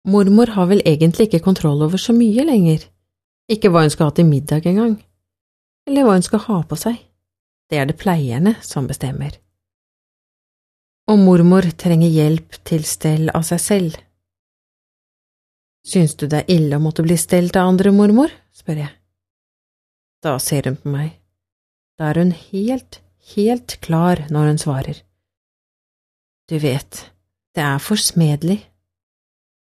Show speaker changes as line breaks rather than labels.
Mormor har vel egentlig ikke kontroll over så mye lenger. Ikke hva hun skal ha til middag engang, eller hva hun skal ha på seg. Det det pleierne som bestemmer. Og mormor trenger hjelp til stell av seg selv. Syns du det ille å måtte bli stelt av andre, mormor? Spør jeg. Da ser hun på meg. Da hun helt klar når hun svarer. Du vet, det forsmedelig